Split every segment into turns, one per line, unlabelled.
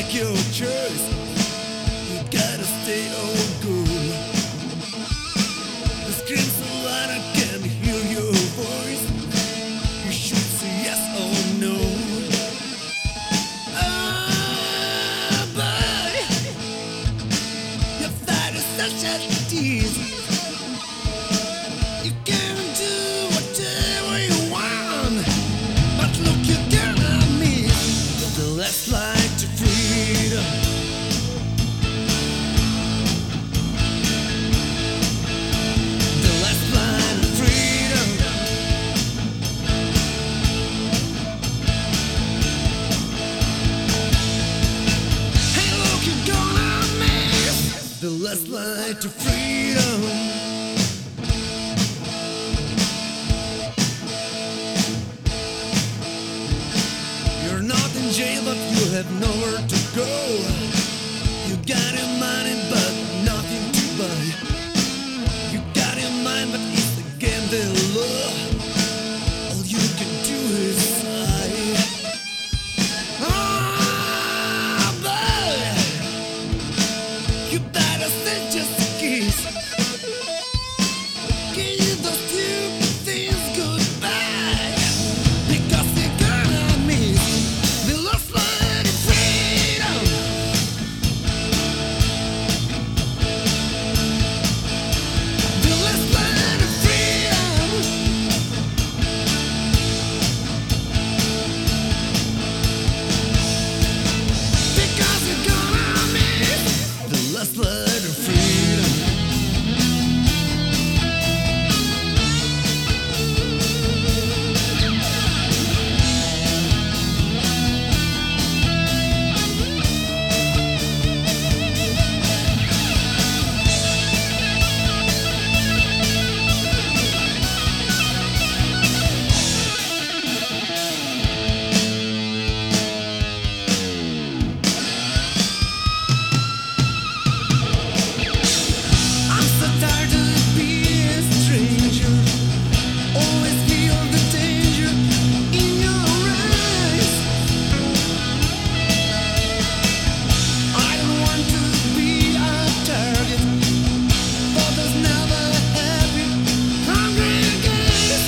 make your choice. You gotta stay on cool. The screams so loud I can hear your voice. You should say yes or no. Oh boy, your fight is such a tease. You can do whatever you want, but look, you're gonna miss the last light to freedom. The last light to freedom. Hey, look, you're gonna miss the last light to freedom. You're not in jail, but you have nowhere to go. You got your money, but nothing to buy. You got your mind, but it's against the law. All you can do is sigh. Oh, boy, you better say just a kiss. Give those stupid things goodbye, because you're gonna miss the last light of freedom. The last light of freedom. Because you're gonna miss the last light of freedom. I'm so tired of being a stranger. Always feel the danger in your eyes. I don't want to be a target, but there's never happy, hungry guys.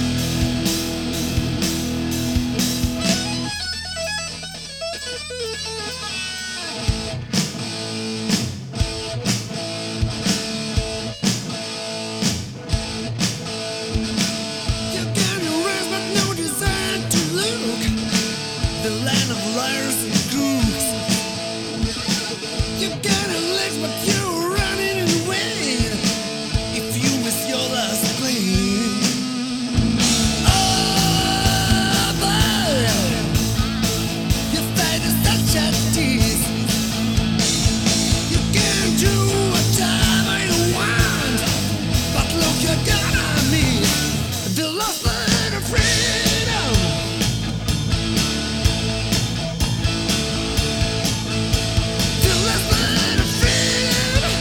You got your eyes, but no desire to look. The land of liars and crooks. You got a legs, but you're running away. If you miss your last plane. Oh boy, your fight is such a tease. You can do whatever you want, but look, you're gonna miss the last light of freedom. The last light of freedom.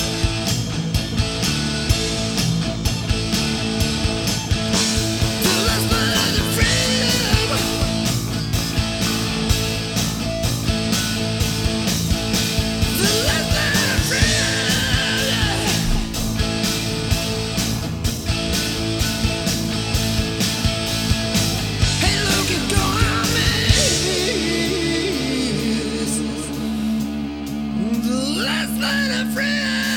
The last light of freedom. The last light of freedom. Hey, look, you're gonna miss the last light of freedom.